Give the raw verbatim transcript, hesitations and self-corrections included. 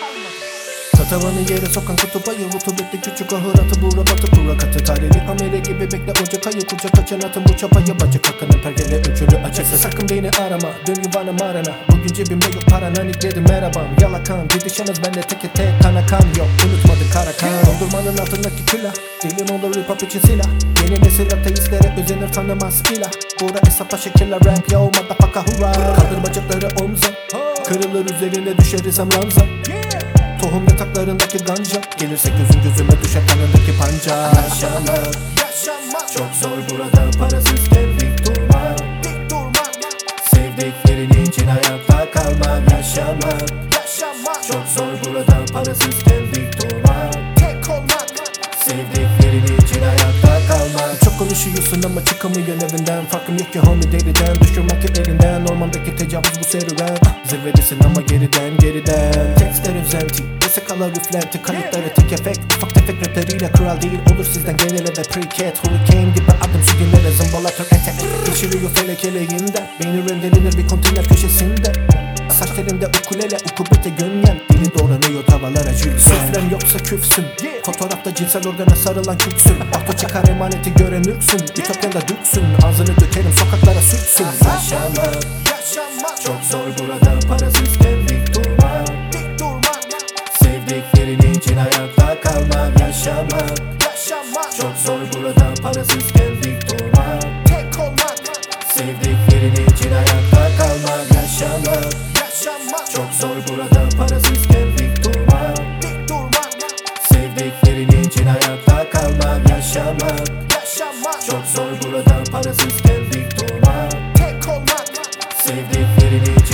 Tatavanı yere sokan kutup ayı, rutubetli küçük ahır atı, buğra batı buğra katı. Tarihli amele gibi bekle ocak ayı, kucak açan atın bu çapayı, bacak hakkının pergele ölçülü açısı. Sakın beni arama, dön yuvana mağarana. Bugün cebimde yok para, nanikledim merhabam. Yalakan didişemez bende teke tek kana kan yok, unutmadı karakan. Doldurmanın altındaki külah, dilim olur hip hop için silah. Yeni nesil ateistlere özenir tanımaz ilah. Bura hesapla şekiller rap, yo motherfucker hurra. Kaldır bacakları omza, kırılır üzerine düşeriz amranza. Tohum yataklarındaki ganja, gelirse gözün gözüme düşer kanındaki panca. Yaşamak, yaşamak çok zor burada, parasızken dik durmak, dik durmak. Sevdiklerin için hayatta kalmak. Yaşamak, yaşamak çok zor burada, parasızken dik durmak, tek olmak. Sevdiklerin için hayatta kalmak. Çok konuşuyorsun ama çıkamıyorsun evinden. Farkım yok ki homie deriden, düşürmek ki elinden. Ormandaki tecavüz bu serüven, zirvedesin ama geriden geriden. Tekstler özenti, vesikalar üflenti, kayıtları tek efekt. Ufak tefek rapleriyle kral değil olur sizden genele de pre-cat. Hurricane gibi adım sürgünlere zımbalatır etek. Geçiriyor felek eleğinden, beyni rendelenir bir konteyner köşesinde. Saç telimde ukulele, ukubete gönyen. Dili doğranıyor tavalara jülsen. Süflen yoksa küfsün, fotoğrafta cinsel organa sarılan küksün. Orta çıkar emaneti gören ürksün, ütopyanda düksün. Ağzını dökerim sokaklara sürtsün. Yaşamak, yaşamak çok zor burada, parasızken dik durmak, dik durmak. Sevdiklerin için hayatta kalmak. Yaşamak, yaşamak çok zor burada, parasızken dik durmak, tek olmak. Sevdiklerin için hayatta kalmak. Yaşamak, yaşamak çok zor burada, parasızken dik durmak, dik durmak. Sevdiklerin için hayatta kalmak. Yaşamak, yaşamak çok zor burada, parasızken dik durmak, tek olmak. Sevdiklerin